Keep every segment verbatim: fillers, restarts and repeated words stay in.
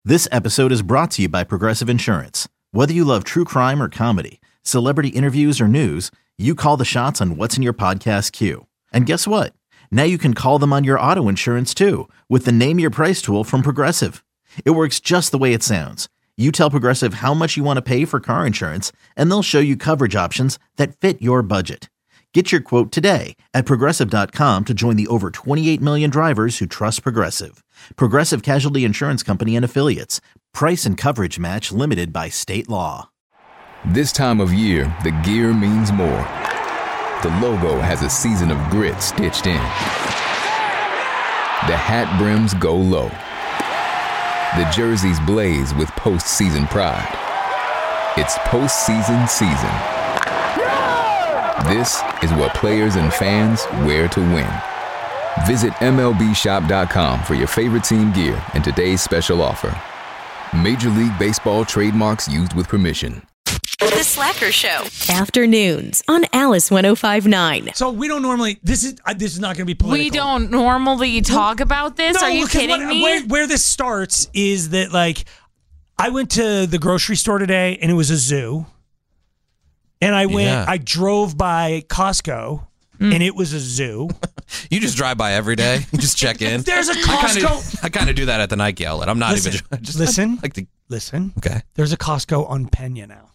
This episode is brought to you by Progressive Insurance. Whether you love true crime or comedy, celebrity interviews or news, you call the shots on what's in your podcast queue. And guess what? Now you can call them on your auto insurance too with the Name Your Price tool from Progressive. It works just the way it sounds. You tell Progressive how much you want to pay for car insurance, and they'll show you coverage options that fit your budget. Get your quote today at Progressive dot com to join the over twenty-eight million drivers who trust Progressive. Progressive Casualty Insurance Company and Affiliates. Price and coverage match limited by state law. This time of year, the gear means more. The logo has a season of grit stitched in. The hat brims go low. The jerseys blaze with postseason pride. It's postseason season. This is what players and fans wear to win. Visit M L B shop dot com for your favorite team gear and today's special offer. Major League Baseball trademarks used with permission. The Slacker Show. Afternoons on Alice one oh five point nine. So we don't normally, this is uh, this is not going to be political. We don't normally talk about this? No, Are you kidding what, me? Where, where this starts is that, like, I went to the grocery store today and it was a zoo. And I went, Yeah. I drove by Costco Mm. and it was a zoo. You just drive by every day. You just check in. There's a I kinda- Costco. I kind of do that at the Nike outlet. I'm not Listen, even. I just listen. I like to. Listen, Okay. there's a Costco on Pena now.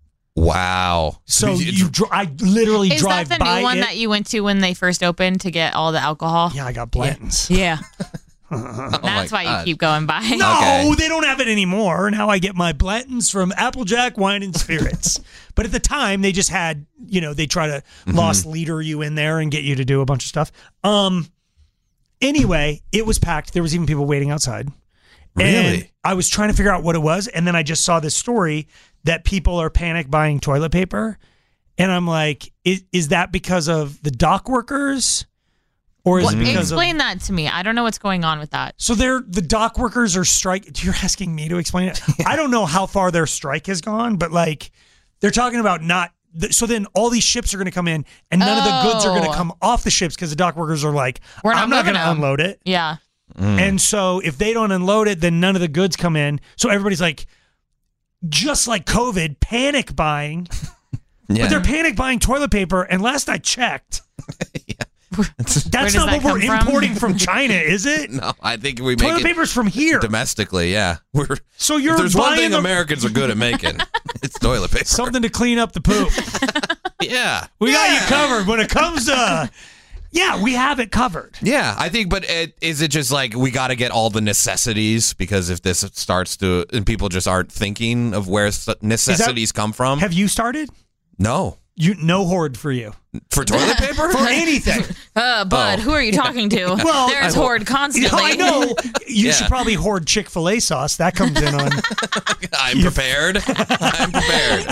Wow. So you, dr- I literally Is drive that the by new one it. that you went to when they first opened to get all the alcohol? Yeah, I got Blanton's. Yeah. Oh That's my why God. you keep going by. No, Okay. they don't have it anymore. Now I get my Blanton's from Applejack Wine and Spirits. But at the time, they just had, you know, they try to Mm-hmm. lost leader you in there and get you to do a bunch of stuff. Um. Anyway, it was packed. There was even people waiting outside. And Really? I was trying to figure out what it was, and then I just saw this story that people are panic buying toilet paper, and I'm like, is, is that because of the dock workers, or is What, it because of? explain that to me. I don't know what's going on with that. So they're the dock workers are strike. You're asking me to explain it. I don't know how far their strike has gone, but like they're talking about not. So then all these ships are going to come in, and none of the goods are going Oh. to come off the ships because the dock workers are like, We're not I'm not going moving to them." unload it. Yeah. And so if they don't unload it, then none of the goods come in. So everybody's like, just like COVID, panic buying. Yeah. But they're panic buying toilet paper. And last I checked, that's does not that what we're come from? importing from China, is it? No, I think we make Toilet it paper's from here. domestically. Yeah. We're. So you're If there's one buying thing the- Americans are good at making, it's toilet paper. Something to clean up the poop. Yeah. We got yeah. you covered when it comes to. Yeah, we have it covered. Yeah, I think, but it, is it just like we got to get all the necessities because if this starts to, and people just aren't thinking of where s- necessities come from? Have you started? No. You no hoard for you For toilet paper? for anything. Uh, Bud, Oh. who are you talking to? Well, There's I- hoard You constantly. know, I know you Yeah. should probably hoard Chick-fil-A sauce. That comes in on. I'm prepared. I'm prepared.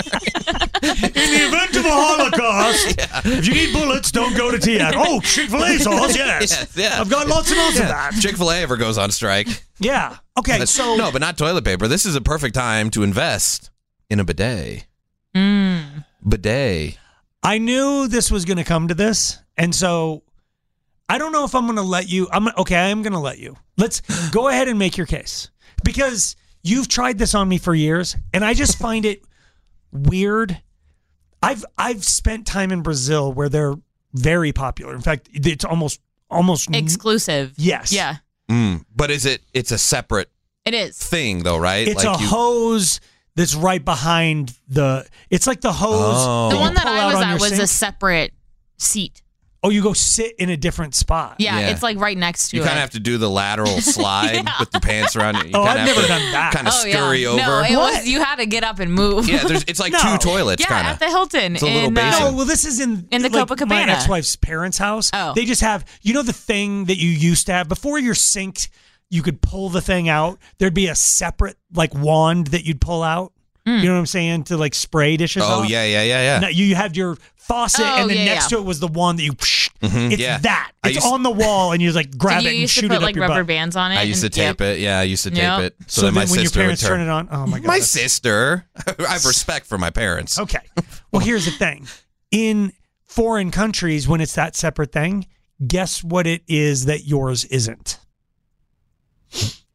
In the event of a Holocaust, if you need bullets, don't go to T A C. Oh, Chick-fil-A sauce, yes. Yes, yeah. I've got lots and lots of that. If Chick-fil-A ever goes on strike. Yeah. Okay, But- so no, but not toilet paper. This is a perfect time to invest in a bidet. Mm. Bidet. I knew this was going to come to this, and so I don't know if I'm going to let you. I'm okay. I am going to let you. Let's go ahead and make your case because you've tried this on me for years, and I just find it weird. I've I've spent time in Brazil where they're very popular. In fact, it's almost almost Exclusive. Yes. Yeah. Mm. But is it? It's a separate It is. thing, though, right? It's Like a you- hose that's right behind the. It's like the hose. Oh. The you one that pull I out was on at your was a sink. separate seat. Oh, you go sit in a different spot. Yeah, Yeah. it's like right next to You it. kind of have to do the lateral slide Yeah. with your pants around you. You Oh, kinda I've have never to done that. Kind of oh, scurry yeah. over. No, it What? was, you had to get up and move. Yeah, there's, it's like No. two toilets, yeah, kind at of. the Hilton. It's a little in, basin. uh, No, well, this is in In the like, Copacabana. my ex-wife's parents' house. Oh. They just have, you know, the thing that you used to have before your sink. You could pull the thing out. There'd be a separate like wand that you'd pull out. Mm. You know what I'm saying? To like spray dishes. Oh, off. yeah, yeah, yeah, yeah. Now, you had your faucet, Oh, and then yeah, next yeah. to it was the one that you. Psh, Mhm, it's yeah. that. I It's used- on the wall, and you like grab Did it you and used shoot to it put up like your rubber butt. bands on it? I used to and- tape yep. it. Yeah, I used to tape Yep. it. So, So then then my when your sister would parents turn turn it on, oh my god, My that's- sister. I have respect for my parents. Okay. Well, here's the thing. In foreign countries, when it's that separate thing, guess what it is that yours isn't?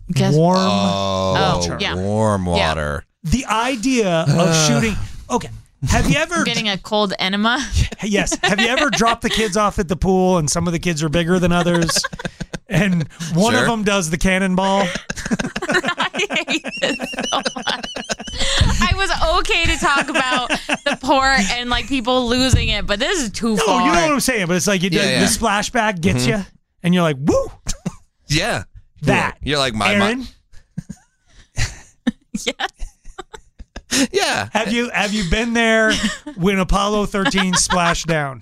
Guess- warm Oh, water. yeah. warm water. The idea of shooting. Okay. Have you ever I'm getting a cold enema. Yes. Have you ever dropped the kids off at the pool and some of the kids are bigger than others? And one Sure. of them does the cannonball. I hate this so much. I was okay to talk about the port and like people losing it, but this is too No, far. you know what I'm saying. But it's like you Yeah, the, yeah. the splashback gets you, and you're like, woo, Yeah. that. You're like my Aaron, Yeah. Yeah. have you have you been there when Apollo thirteen splashed down?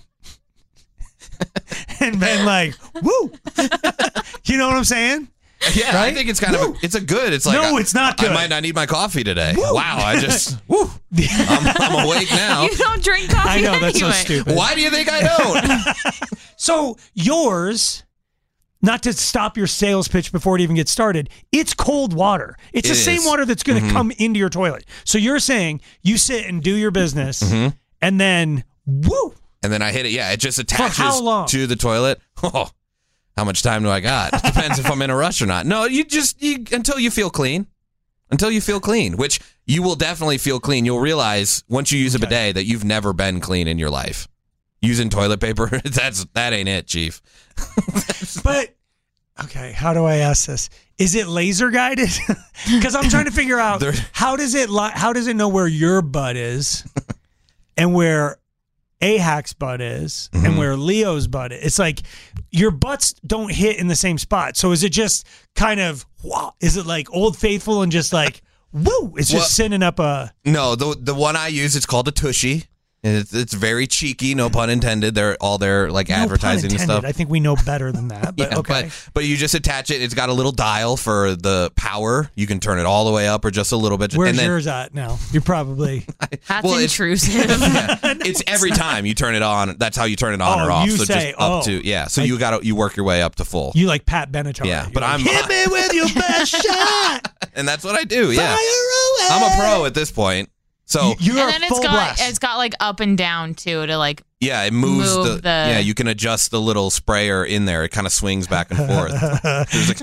And been like, woo. You know what I'm saying? Yeah, I Right? think it's kind of a, it's a good. It's like No, I- it's not I good. might not need my coffee today. Wow, I just woo, I'm, I'm awake now. You don't drink coffee I know, that's so anyway. stupid. Why do you think I don't? So yours, not to stop your sales pitch before it even gets started, it's cold water. It's It the same is. water that's going to Mhm. come into your toilet. So you're saying you sit and do your business, Mhm. and then woo. And then I hit it. Yeah, it just attaches how long? to the toilet. Oh, how much time do I got? It depends if I'm in a rush or not. No, you just you until you feel clean. Until you feel clean, which you will definitely feel clean. You'll realize once you use a bidet that you've never been clean in your life. Using toilet paper, that's that ain't it, Chief. But okay, how do I ask this? Is it laser guided? Because I'm trying to figure out There- how does it li- how does it know where your butt is, and where A Hack's butt is, Mm-hmm. and where Leo's butt is. It's like your butts don't hit in the same spot. So is it just kind of, wow, is it like Old Faithful and just like, woo, it's just Well- sending up a, No, the the one I use, it's called a Tushy. And It's, it's very cheeky, no pun intended. They're all their like no pun advertising and intended. stuff. I think we know better than that, but Yeah, okay. but but you just attach it. It's got a little dial for the power. You can turn it all the way up or just a little bit. Where's and then, yours at now? You're probably, That's Well, it's- intrusive. Yeah, it's every time you turn it on. That's how you turn it on Oh, or off. you so say, just up oh. to yeah. So Like- you got to you work your way up to full. you like Pat Benatar. Yeah, You're but like, I'm- hit me with your best shot. and that's what I do. Yeah, Fire away. I'm a pro at this point. So You- You're and then a it's full got blast. it's got like up and down too to like yeah, it moves Move the, the- yeah. You can adjust the little sprayer in there. It kind of swings back and forth. There's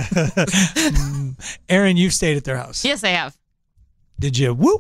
a- Aaron, you've stayed at their house. yes I have. Did you? Whoop.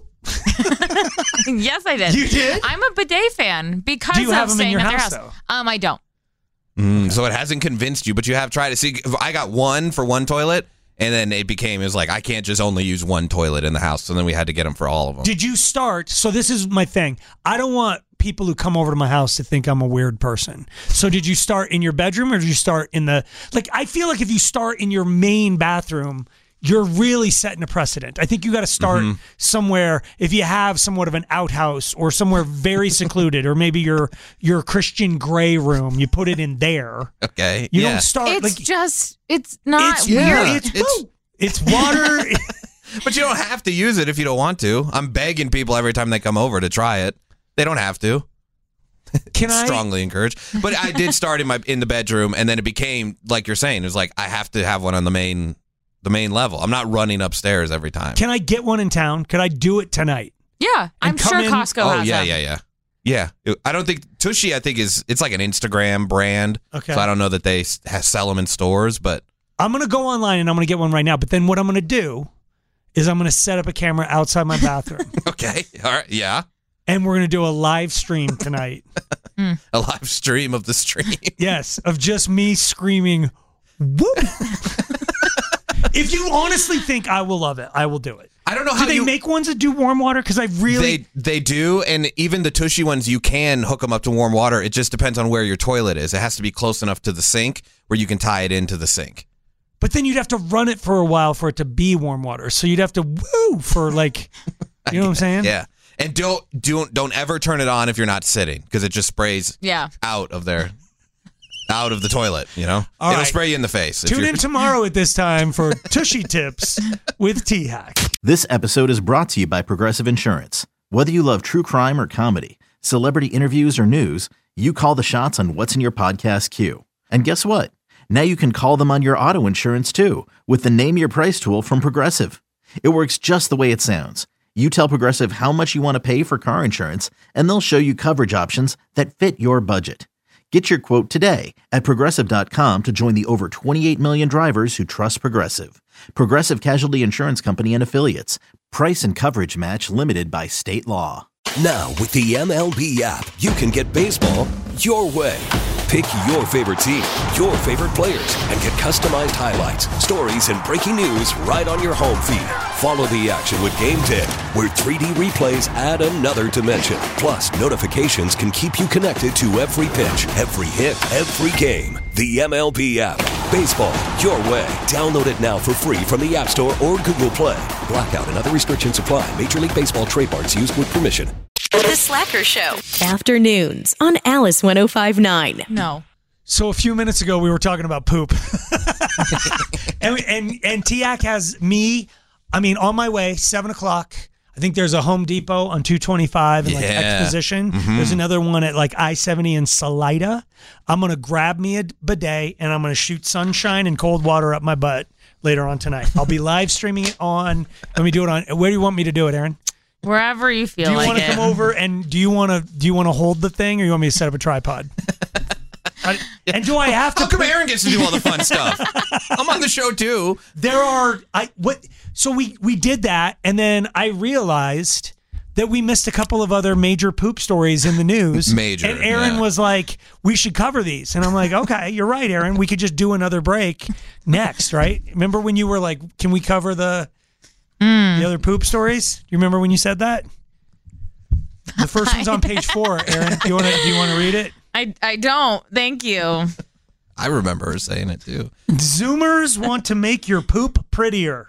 Yes I did. You did? I'm a bidet fan because Do you of have 'em in staying your at their house, house. though? Um I don't. Mm, so it hasn't convinced you, but you have tried to see. I got one for one toilet, and then it became it was like I can't just only use one toilet in the house. So then we had to get them for all of them. Did you start? So this is my thing. I don't want people who come over to my house to think I'm a weird person. So did you start in your bedroom or did you start in the, like, I feel like if you start in your main bathroom, you're really setting a precedent. I think you got to start Mm-hmm. somewhere. If you have somewhat of an outhouse or somewhere very secluded, or maybe your your Christian Grey room, you put it in there. Okay, You yeah. don't start It's like just it's not it's weird. Yeah. It's It's- woo. It's water. But you don't have to use it if you don't want to. I'm begging people every time they come over to try it. They don't have to. Can I? Strongly encouraged. But I did start in my in the bedroom, and then it became like you're saying. It was like I have to have one on the main the main level. I'm not running upstairs every time. Can I get one in town? Could I do it tonight? Yeah, I'm And come sure in- Costco oh has yeah, them. yeah, yeah, yeah. It- I don't think Tushy. I think is it's like an Instagram brand. Okay. So I don't know that they s- ha- sell them in stores, but I'm going to go online and I'm going to get one right now. But then what I'm going to do is I'm going to set up a camera outside my bathroom okay, all right, yeah. and we're going to do a live stream tonight. A live stream of the stream. Yes, of just me screaming, whoop. If you honestly think I will love it, I will do it. I don't know Do how they you make ones that do warm water? Because I really. They they do, and even the Tushy ones, you can hook them up to warm water. It just depends on where your toilet is. It has to be close enough to the sink where you can tie it into the sink. But then you'd have to run it for a while for it to be warm water. So you'd have to woo for like, you know what I'm saying? Yeah, and don't don't don't ever turn it on if you're not sitting because it just sprays Yeah. out of there, out of the toilet. You know, All it'll right. spray you in the face. if Tune you're- in tomorrow at this time for Tushy Tips with T-Hack. This episode is brought to you by Progressive Insurance. Whether you love true crime or comedy, celebrity interviews or news, you call the shots on what's in your podcast queue. And guess what? Now you can call them on your auto insurance too with the Name Your Price tool from Progressive. It works just the way it sounds. You tell Progressive how much you want to pay for car insurance, and they'll show you coverage options that fit your budget. Get your quote today at Progressive dot com to join the over twenty-eight million drivers who trust Progressive. Progressive Casualty Insurance Company and Affiliates. Price and coverage match limited by state law. Now, with the M L B app, you can get baseball your way. Pick your favorite team, your favorite players, and get customized highlights, stories, and breaking news right on your home feed. Follow the action with Game Day, where three D replays add another dimension. Plus, notifications can keep you connected to every pitch, every hit, every game. The M L B app. Baseball your way. Download it now for free from the App Store or Google Play. Blackout and other restrictions apply. Major League Baseball trademarks used with permission. The Slacker Show. Afternoons on Alice one oh five point nine. No. So a few minutes ago, we were talking about poop. and and, and T-A C has me, I mean, on my way, seven o'clock. I think there's a Home Depot on two twenty-five and like Yeah. Exposition. Mm-hmm. There's another one at like I seventy in Salida. I'm going to grab me a bidet and I'm going to shoot sunshine and cold water up my butt later on tonight. I'll be live streaming it on, let me do it on, where do you want me to do it, Aaron? Wherever you feel Do you like want to it. come over and do you want to do you want to hold the thing or you want me to set up a tripod? I, and do I have to? How come put- Aaron gets to do all the fun stuff? I'm on the show too. There are I what so we we did that and then I realized that we missed a couple of other major poop stories in the news. Major, And Aaron yeah. was like, we should cover these. And I'm like, okay, you're right, Aaron. We could just do another break next, right? Remember when you were like, can we cover the Mm. the other poop stories? You remember when you said that? The first one's on page four, Aaron. Do you want to do you want to read it? I, I don't. Thank you. I remember her saying it too. Zoomers want to make your poop prettier.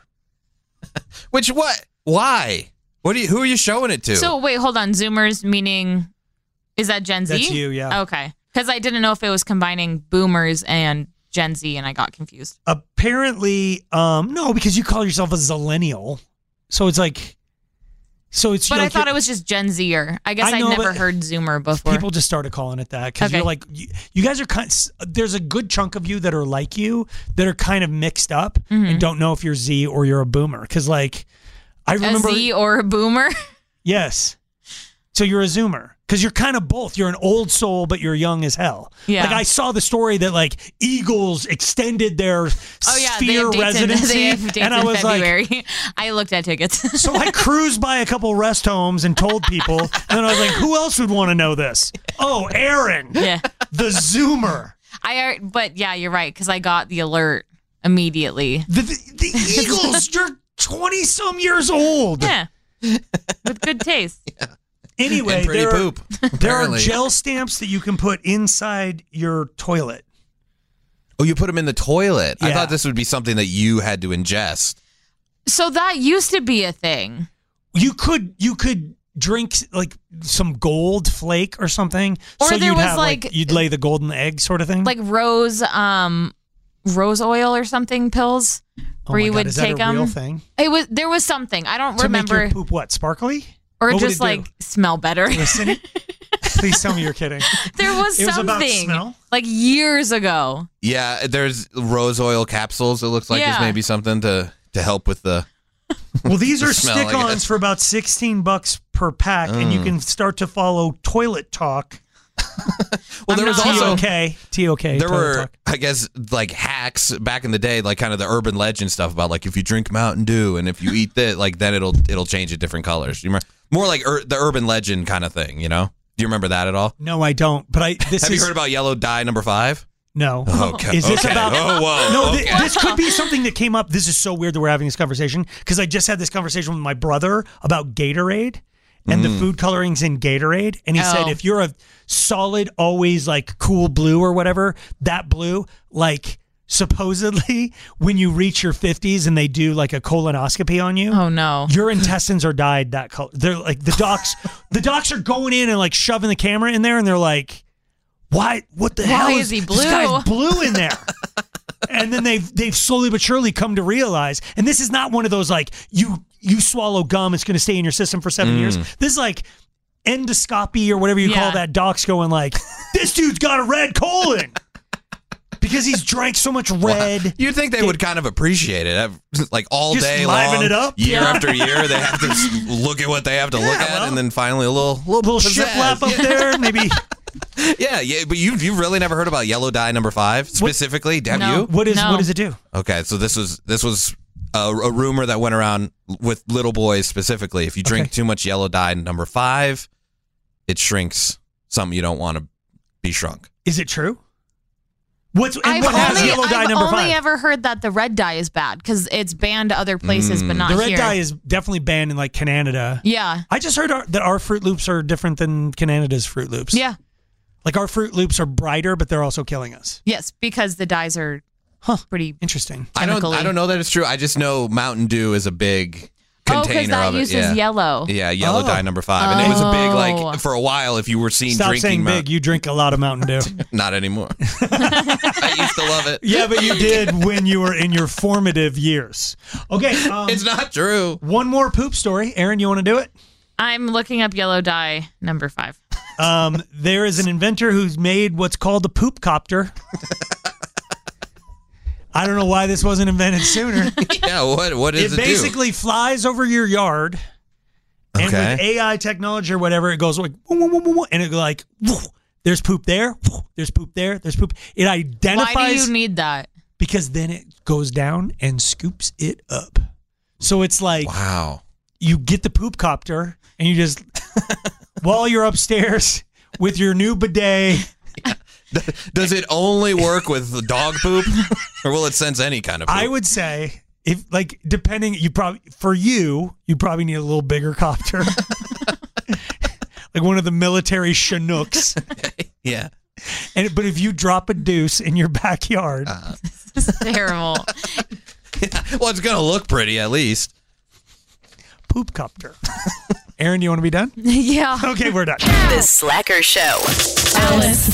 Which what? Why? What do you? Who are you showing it to? So wait, hold on. Zoomers meaning, is that Gen Z? That's you, yeah. Okay. Because I didn't know if it was combining boomers and Gen Z, and I got confused. Apparently, um, no, because you call yourself a zillennial, so it's like, so it's. But like I thought you're- it was just Gen Zer. I guess I I'd know, never but heard Zoomer before. People just started calling it that because Okay. you're like, you, you guys are kind. There's a good chunk of you that are like you that are kind of mixed up Mm-hmm. and don't know if you're Z or you're a boomer. Because like, I a remember, Z or a boomer? yes, so you're a Zoomer. Because you're kind of both. You're an old soul, but you're young as hell. Yeah. Like I saw the story that like Eagles extended their Oh yeah, they sphere have dates, in, residency, they have dates and I in was like, February. I looked at tickets. so I cruised by a couple rest homes and told people, and then I was like, who else would want to know this? Oh, Aaron, Yeah. the Zoomer. I but yeah, you're right because I got the alert immediately. The, the, the Eagles, you're twenty some years old. Yeah, with good taste. Anyway, and pretty there, poop. there are apparently. gel stamps that you can put inside your toilet. Oh, you put them in the toilet. I Yeah. thought this would be something that you had to ingest. So that used to be a thing. You could you could drink like some gold flake or something. Or so there you'd was, have like, like- you'd lay the golden egg sort of thing. Like rose, um, rose oil or something pills, oh where my you God, would is take that a real them. thing? It was there was something I don't To make remember, your poop what sparkly? or what would just it do? like smell better. Listen, please tell me you're kidding. There was It was about something smell? like years ago. Yeah, there's rose oil capsules. It looks like Yeah. it's maybe something to to help with the. Well, these The are smell, I stick-ons guess. for about sixteen bucks per pack, and you can start to follow Toilet Talk. Well, there I'm was not- also T O K. T O K. there Toilet were, Talk. I guess, like hacks back in the day, like kind of the urban legend stuff about like if you drink Mountain Dew and if you eat that, like then it'll it'll change to different colors. You remember more like ur- the urban legend kind of thing, you know? Do you remember that at all? No, I don't. But I. This Have is you heard about yellow dye number five? no. Okay. Is this okay. about? Oh, whoa. No, okay. thi- this could be something that came up. This is so weird that we're having this conversation because I just had this conversation with my brother about Gatorade and the food colorings in Gatorade. And he said Oh. if you're a solid, always like cool blue or whatever, that blue, like supposedly when you reach your fifties and they do like a colonoscopy on you. Oh no. Your intestines are dyed that color. They're like the docs. the docs are going in and like shoving the camera in there, and they're like, "Why? What the Why hell is he This blue?" guy's blue in there." And then they've they've slowly but surely come to realize, and this is not one of those like you you swallow gum, it's going to stay in your system for seven years. This is like endoscopy or whatever you call Yeah. that. Docs going like, "This dude's got a red colon." Because he's drank so much red. You'd think they would kind of appreciate it, like all Just day liven long, it up? year Yeah. after year. They have to s- look at what they have to look Yeah, at, well, and then finally a little little, Little pizzazz. shiplap up there, maybe. Yeah, yeah, but you you really never heard about yellow dye number five specifically? Have No. you? What is No. what does it do? Okay, so this was this was a, a rumor that went around with little boys specifically. If you drink Okay. too much yellow dye number five, it shrinks something you don't want to be shrunk. Is it true? What's and I've what has only, yellow dye I've number only five? ever heard that the red dye is bad because it's banned other places, but not the red here. dye is definitely banned in like Canada. yeah, I just heard our, that our Fruit Loops are different than Canada's Fruit Loops. yeah, Like our Fruit Loops are brighter, but they're also killing us. yes, because the dyes are Huh. pretty. Interesting. I don't. Chemically. I don't know that it's true. I just know Mountain Dew is a big Oh, container because that of it. uses yeah. yellow. Yeah, yellow Oh. dye number five, and it was a big Oh. like for a while. If you were seen Stop drinking, saying Mount- big. You drink a lot of Mountain Dew. not anymore. I used to love it. Yeah, but you did when you were in your formative years. Okay. Um, It's not true. one more poop story. Aaron, you want to do it? I'm looking up yellow dye number five. Um, there is an inventor who's made what's called the poop copter. I don't know why this wasn't invented sooner. Yeah. What? What does It it, basically flies over your yard, and Okay. with A I technology or whatever, it goes like, woo, woo, woo, woo, woo, and it like, woo, there's poop there, woo, there's poop there, there's poop. It identifies Why do you need that? because then it goes down and scoops it up. So it's like do? Wow. you get the poop copter and you just while you're upstairs with your new bidet. Does it only work with dog poop, or will it sense any kind of poop? I would say if like depending, you probably for you you probably need a little bigger copter, like one of the military Chinooks. Yeah. And but if you drop a deuce in your backyard, Uh, It's terrible. Well, it's gonna look pretty at least. poop copter. Aaron, do you want to be done? yeah. Okay, we're done. The Slacker Show. Alice.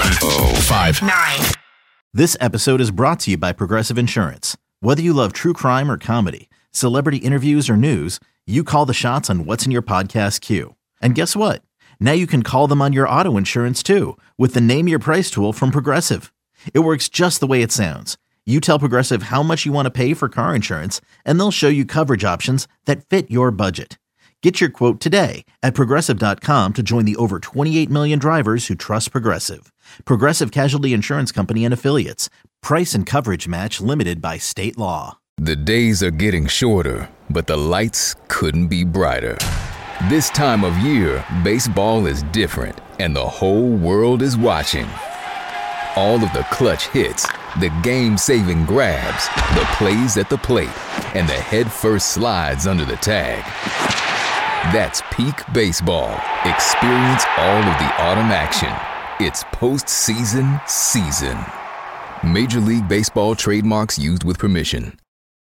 This episode is brought to you by Progressive Insurance. Whether you love true crime or comedy, celebrity interviews or news, you call the shots on what's in your podcast queue. And guess what? Now you can call them on your auto insurance too with the Name Your Price tool from Progressive. It works just the way it sounds. You tell Progressive how much you want to pay for car insurance, and they'll show you coverage options that fit your budget. Get your quote today at Progressive dot com to join the over twenty-eight million drivers who trust Progressive. Progressive Casualty Insurance Company and Affiliates. Price and coverage match limited by state law. The days are getting shorter, but the lights couldn't be brighter. This time of year, baseball is different, and the whole world is watching. All of the clutch hits, the game-saving grabs, the plays at the plate, and the head-first slides under the tag. That's peak baseball. Experience all of the autumn action. It's postseason season. Major League Baseball trademarks used with permission.